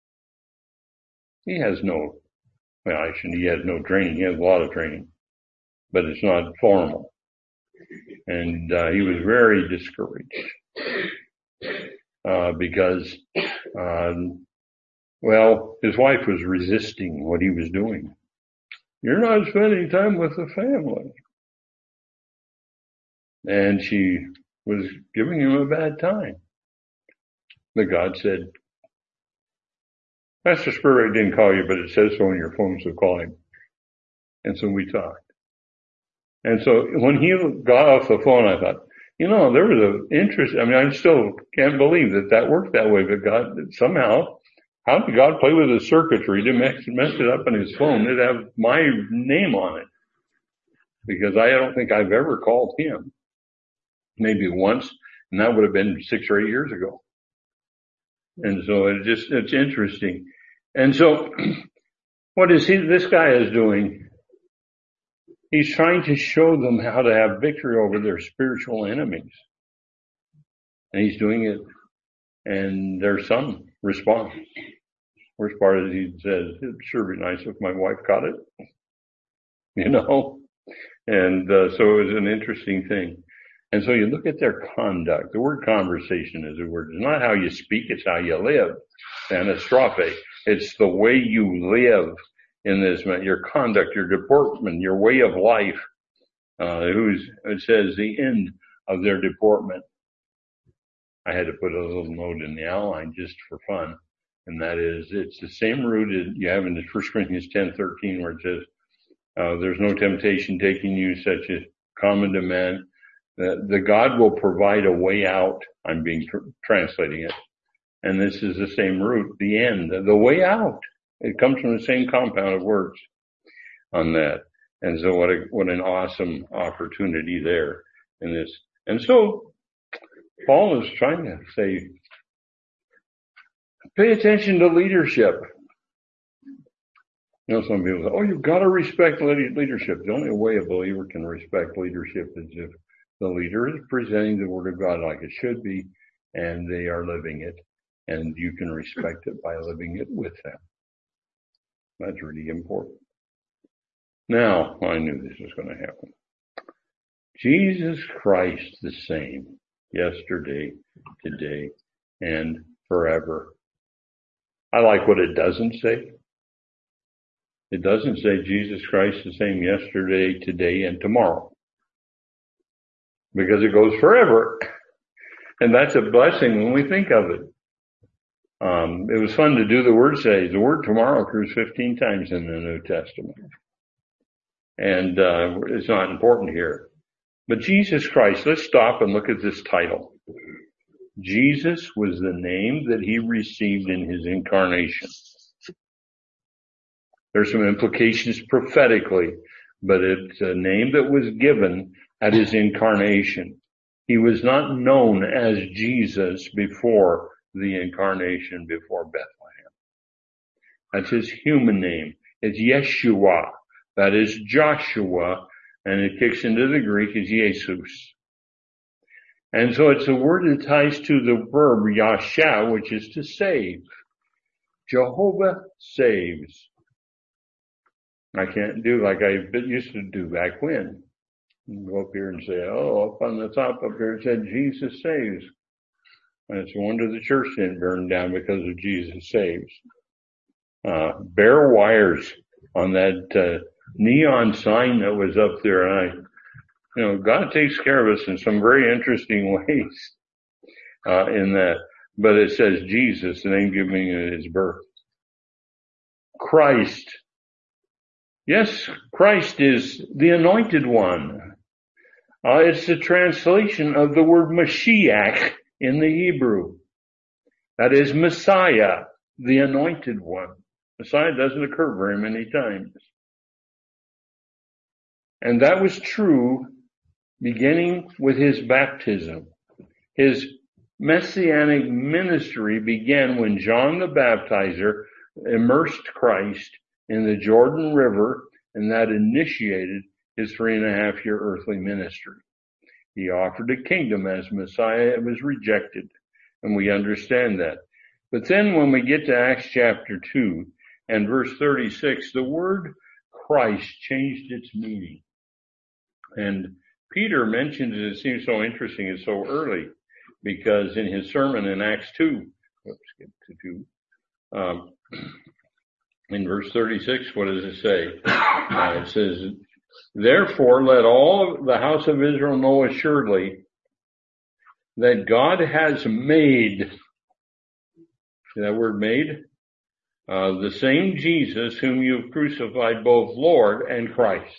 He has no, well, I shouldn't, he has no training. He has a lot of training, but it's not formal. And, uh, he was very discouraged, uh, because, um, well, his wife was resisting what he was doing. You're not spending time with the family. And she was giving him a bad time. But God said, Pastor Spurrier didn't call you, but it says so on your phone, so call him. And so we talked. And so when he got off the phone, I thought, you know, there was an interest. I mean, I still can't believe that that worked that way, but God, somehow, how did God play with the circuitry to mess, mess it up on his phone? It'd have my name on it. Because I don't think I've ever called him. Maybe once, and that would have been six or eight years ago. And so it just, it's interesting. And so what is he, this guy is doing? He's trying to show them how to have victory over their spiritual enemies. And he's doing it, and there's some response. Worst part is he says, it'd sure be nice if my wife caught it. You know? And uh, so it was an interesting thing. And so you look at their conduct. The word conversation is a word. It's not how you speak, it's how you live. Anastrophe. It's the way you live in this, your conduct, your deportment, your way of life. Uh, who's, it says the end of their deportment. I had to put a little note in the outline just for fun. And that is, it's the same root you have in the First Corinthians ten thirteen where it says, uh, there's no temptation taking you such as common to man. The, the God will provide a way out. I'm being tr- translating it. And this is the same root, the end, the way out. It comes from the same compound of words on that. And so what a, what an awesome opportunity there in this. And so Paul is trying to say, pay attention to leadership. You know, some people say, oh, you've got to respect leadership. The only way a believer can respect leadership is if the leader is presenting the Word of God like it should be, and they are living it, and you can respect it by living it with them. That's really important. Now, I knew this was going to happen. Jesus Christ the same, yesterday, today, and forever. I like what it doesn't say. It doesn't say Jesus Christ the same yesterday, today, and tomorrow. Because it goes forever. And that's a blessing when we think of it. Um, it was fun to do the word say. The word tomorrow occurs fifteen times in the New Testament. And, uh, it's not important here. But Jesus Christ, let's stop and look at this title. Jesus was the name that he received in his incarnation. There's some implications prophetically, but it's a name that was given at his incarnation. He was not known as Jesus before the incarnation, before Bethlehem. That's his human name. It's Yeshua. That is Joshua. and it kicks into the Greek is Jesus. And so it's a word that ties to the verb yasha, which is to save. Jehovah saves. I can't do like I used to do back when. Go up here and say, oh, up on the top up here it said Jesus saves. And it's a wonder the church didn't burn down because of Jesus saves. Uh, bare wires on that uh, neon sign that was up there. And I, you know, God takes care of us in some very interesting ways uh, in that. But it says Jesus, the name given at his birth. Christ. Yes, Christ is the anointed one. Uh, it's the translation of the word Mashiach in the Hebrew. That is Messiah, the anointed one. Messiah doesn't occur very many times. And that was true beginning with his baptism. His messianic ministry began when John the Baptizer immersed Christ in the Jordan River, and that initiated his three and a half year earthly ministry. He offered a kingdom as Messiah. It was rejected, and we understand that. But then when we get to Acts chapter two and verse thirty-six, the word Christ changed its meaning. And Peter mentions it. It seems so interesting. It's so early because in his sermon in Acts two, let's get to two, um, in verse thirty-six, what does it say? Uh, it says, therefore let all of the house of Israel know assuredly that God has made, see that word made? Uh, the same Jesus whom you've crucified, both Lord and Christ.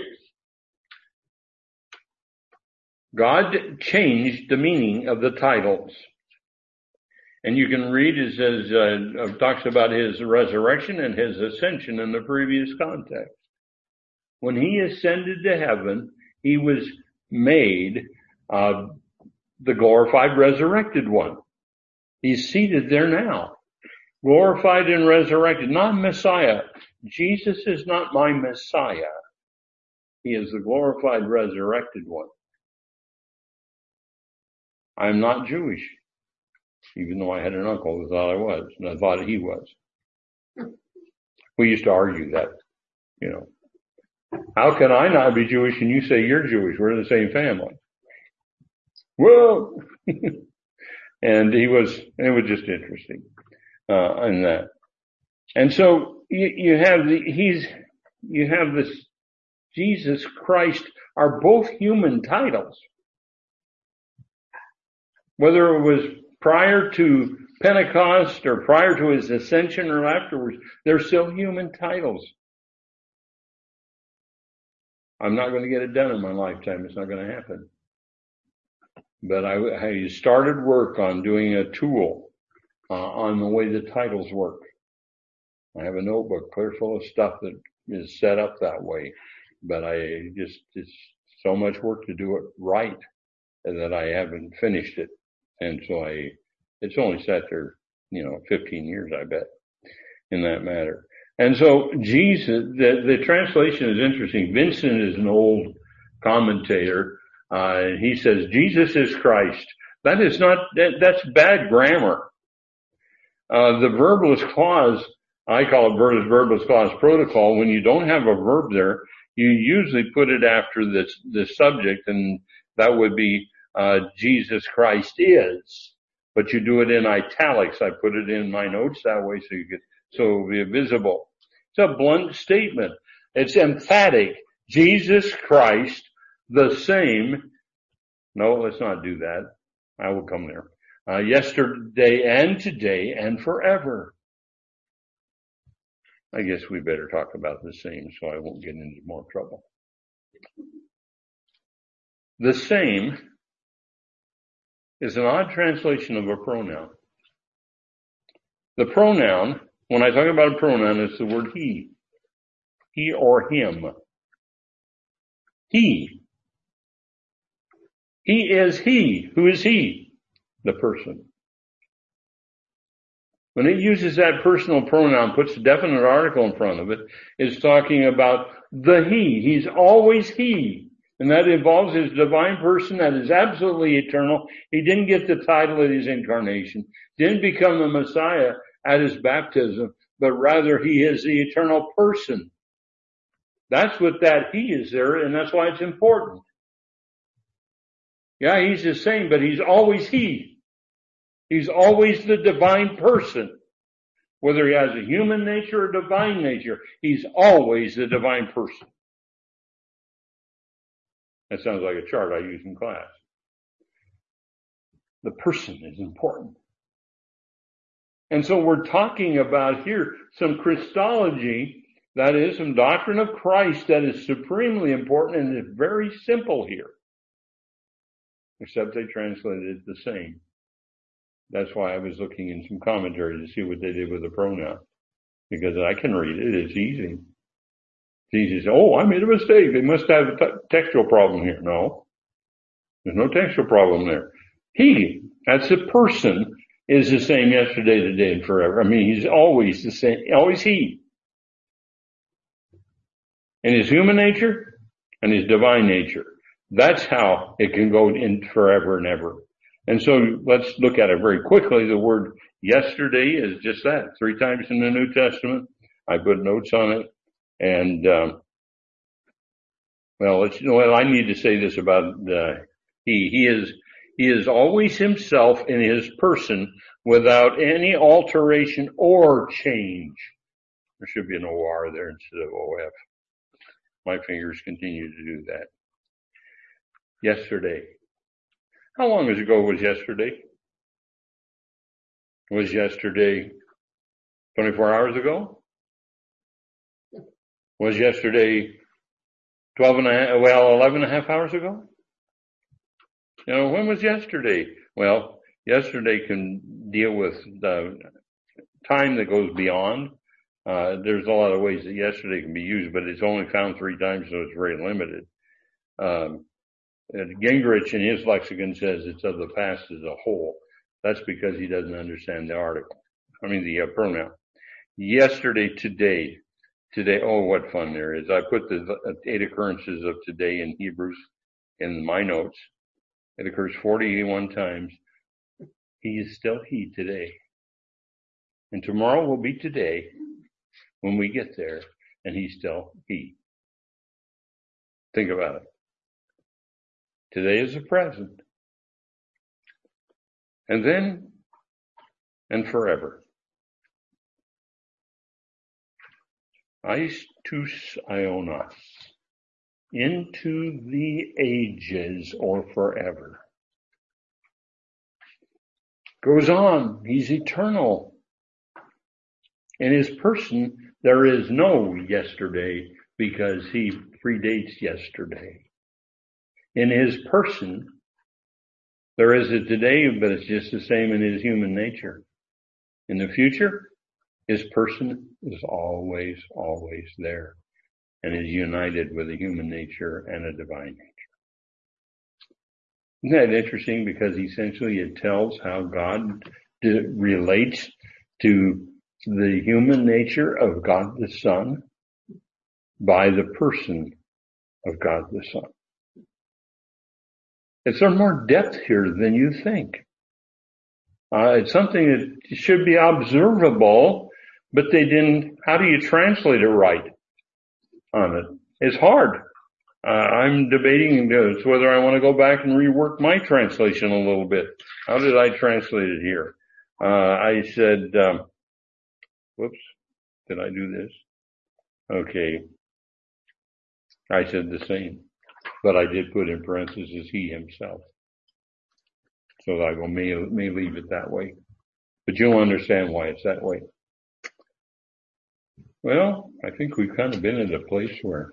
God changed the meaning of the titles. And you can read, it says, uh, talks about his resurrection and his ascension in the previous context. When he ascended to heaven, he was made uh, the glorified resurrected one. He's seated there now, glorified and resurrected, not Messiah. Jesus is not my Messiah. He is the glorified resurrected one. I'm not Jewish, even though I had an uncle who thought I was, and I thought he was. We used to argue that, you know. How can I not be Jewish and you say you're Jewish? We're the same family. Well, and he was, it was just interesting, uh, in that. And so you, you have the, he's, you have this Jesus Christ are both human titles. Whether it was prior to Pentecost or prior to his ascension or afterwards, they're still human titles. I'm not going to get it done in my lifetime. It's not going to happen. But I, I started work on doing a tool uh, on the way the titles work. I have a notebook clear full of stuff that is set up that way. But I just, it's so much work to do it right that I haven't finished it. And so I, it's only sat there, you know, fifteen years, I bet, in that matter. And so Jesus, the, the translation is interesting. Vincent is an old commentator. Uh, he says, Jesus is Christ. That is not, that, that's bad grammar. Uh, the verbless clause, I call it verbless, verbless clause protocol. When you don't have a verb there, you usually put it after the, the subject, and that would be, uh, Jesus Christ is. But you do it in italics. I put it in my notes that way so you could, so it'll be visible. It's a blunt statement. It's emphatic. Jesus Christ, the same. No, let's not do that. I will come there. Uh, yesterday and today and forever. I guess we better talk about the same so I won't get into more trouble. The same is an odd translation of a pronoun. The pronoun, when I talk about a pronoun, it's the word he. He or him. He. He is he. Who is he? The person. When it uses that personal pronoun, puts a definite article in front of it, it's talking about the he. He's always he. And that involves his divine person that is absolutely eternal. He didn't get the title at his incarnation, didn't become the Messiah at his baptism, but rather he is the eternal person. That's what that he is there, and that's why it's important. Yeah, he's the same, but he's always he. He's always the divine person. Whether he has a human nature or divine nature, he's always the divine person. That sounds like a chart I use in class. The person is important. And so we're talking about here some Christology, that is, some doctrine of Christ that is supremely important and is very simple here. Except they translated it the same. That's why I was looking in some commentary to see what they did with the pronoun. Because I can read it, it's easy. It's easy to say, oh, I made a mistake. They must have a t- textual problem here. No. There's no textual problem there. He, that's a person, is the same yesterday, today, and forever. I mean, he's always the same, always he. In his human nature and his divine nature. That's how it can go in forever and ever. And so let's look at it very quickly. The word yesterday is just that. Three times in the New Testament. I put notes on it. And, um, well, let's, you know what, I need to say this about uh, he. He is, he is always himself in his person without any alteration or change. There should be an O R there instead of O F. My fingers continue to do that. Yesterday. How long ago was yesterday? Was yesterday twenty-four hours ago? Was yesterday twelve and a half, well, eleven and a half hours ago? You know, when was yesterday? Well, yesterday can deal with the time that goes beyond. Uh, there's a lot of ways that yesterday can be used, but it's only found three times, so it's very limited. Um, Gingrich in his lexicon says it's of the past as a whole. That's because he doesn't understand the article. I mean the uh, pronoun. Yesterday, today. Today, oh, what fun there is. I put the eight occurrences of today in Hebrews in my notes. It occurs forty-one times. He is still he today. And tomorrow will be today when we get there, and he's still he. Think about it. Today is the present. And then, and forever. Ais tous aionos, into the ages or forever. Goes on, he's eternal. In his person, there is no yesterday because he predates yesterday. In his person, there is a today, but it's just the same in his human nature. In the future, his person is always, always there and is united with a human nature and a divine nature. Isn't that interesting? Because essentially it tells how God relates to the human nature of God the Son by the person of God the Son. Is there more depth here than you think? Uh, it's something that should be observable, but they didn't. How do you translate it right on it? It's hard. Uh, I'm debating uh, whether I want to go back and rework my translation a little bit. How did I translate it here? Uh, I said, um, whoops, did I do this? Okay. I said the same, but I did put in parentheses he himself. So I will may, may leave it that way. But you'll understand why it's that way. Well, I think we've kind of been at a place where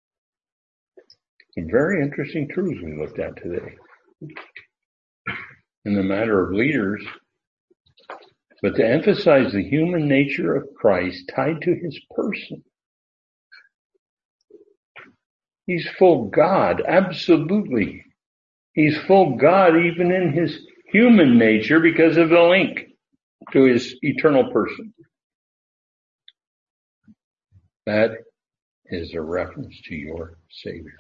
some very interesting truths we looked at today in the matter of leaders, but to emphasize the human nature of Christ tied to his person. He's full God, absolutely. He's full God even in his human nature because of the link. to his eternal person. That is a reference to your Savior.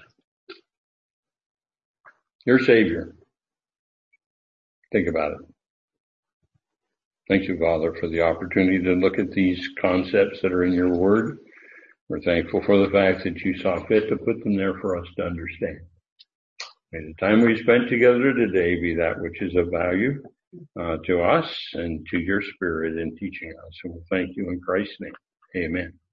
Your Savior. Think about it. Thank you, Father, for the opportunity to look at these concepts that are in your word. We're thankful for the fact that you saw fit to put them there for us to understand. May the time we spent together today be that which is of value uh, to us and to your Spirit in teaching us. And we'll thank you in Christ's name. Amen.